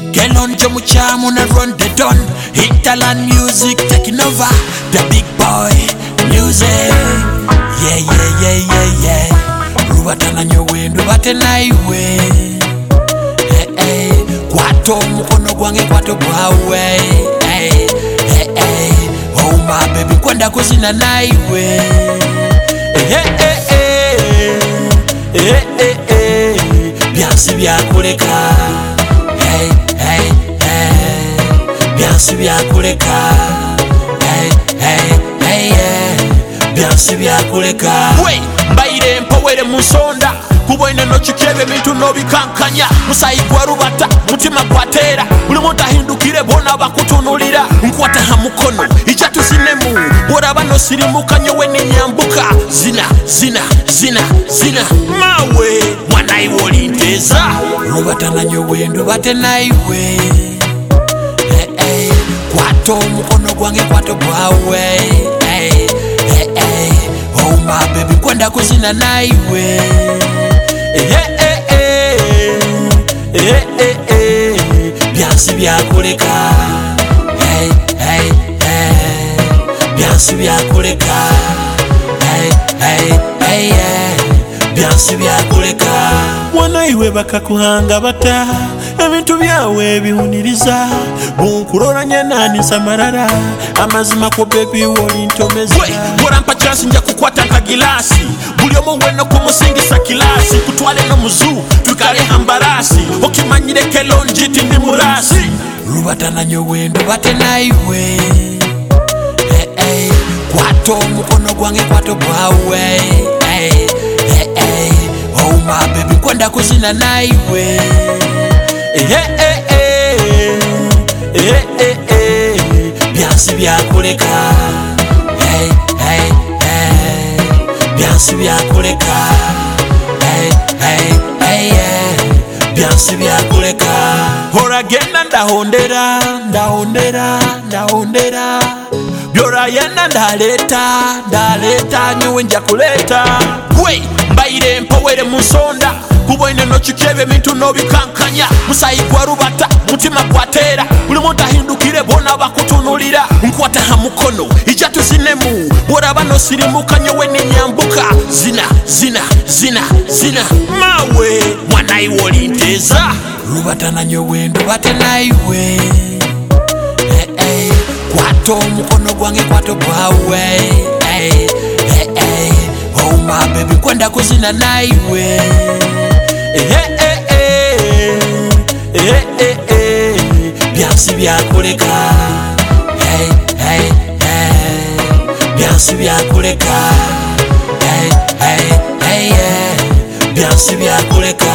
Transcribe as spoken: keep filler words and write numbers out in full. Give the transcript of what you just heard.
Kelonjo muchamu na run the don. Hinterland music taking over. The big boy music. Yeah, yeah, yeah, yeah, yeah. Rubatana nyowendo bate naiwe. Hey, hey. Kwato mukono gwange kwato gwawe. Hey, hey, hey. Oh my baby kwenda kuzina naiwe. Hey, hey, hey. Hey, hey, hey. Byansi byakuleka. Hey, hey, hey. Byansi byakuleka. Hey, hey, hey, hey. Byansi byakuleka. We, mbaire mpowere musonda. Kuboine no chikebe bintu no bikankanya. Musayi gwa rubata, mutima gwatera. Buli muntu ahindukire bona bakutunulira. Nkwata ha mukono, ichatu sinemu. Bora bano sirimuka nyowe ninyambuka. Zina, zina, zina, zina. Mawe, mwana iwo linteza. Rubata na nyowe ndo bate naiwe. Hey, hey. Kwato mukono gwange kwato gwawe. Hey, hey, hey. Oh my baby kwenda kuzina naiwe. Hey, hey, hey. Hey, hey, hey. Byansi byakuleka. Hey, hey, hey. Byansi byakuleka. Hey, hey, hey, hey. Byansi byakuleka. Mwana iwe bakakuhanga bata. Ebintu byawe bihuniriza. Bunkurora nyenani nsamarara. Amazima ko baby woli ntomeza. We, bora mpa chance nja kukwata nka gilasi. Buli omo weno kumusingisa kilasi. Kutwale no muzu, tukale hambarasi. Okimanyire kelonji tindi murasi. Rubatana nyowendo bate naiwe. Hey, hey. Kwato mukono gwange kwato gwawe. Hey, hey, hey. Oh my baby kwenda kuzina naiwe. Hey, hey, hey. Hey, hey, hey. Byansi byakuleka. Hey, hey, hey. Byansi byakuleka. Hey, hey, hey, hey. Byansi byakuleka. Hora genda ndahondera, ndahondera, ndahondera. Byora yenda ndaleta, ndaleta nyowe nja kuleta. We, mbaire mpowere musonda. Kuboine no chikebe bintu no bikankanya. Musayi gwa rubata, mutima gwatera. Buli muntu ahindukire bona bakutunulira. Nkwata ha mukono, ichatu sinemu. Bora bano sirimuka nyowe ninyambuka. Zina, zina, zina, zina. Mawe, mwana iwo linteza. Rubatana nyowe ndo bate naiwe. Hey, hey. Kwato mukono gwange kwato gwawe. Hey, hey, hey. Oh my baby kwenda kuzina naiwe. Hey, hey, hey. Hey, hey, hey. Byansi byakuleka. Hey, hey, hey. Byansi byakuleka. Hey, hey, hey, hey. Byansi byakuleka.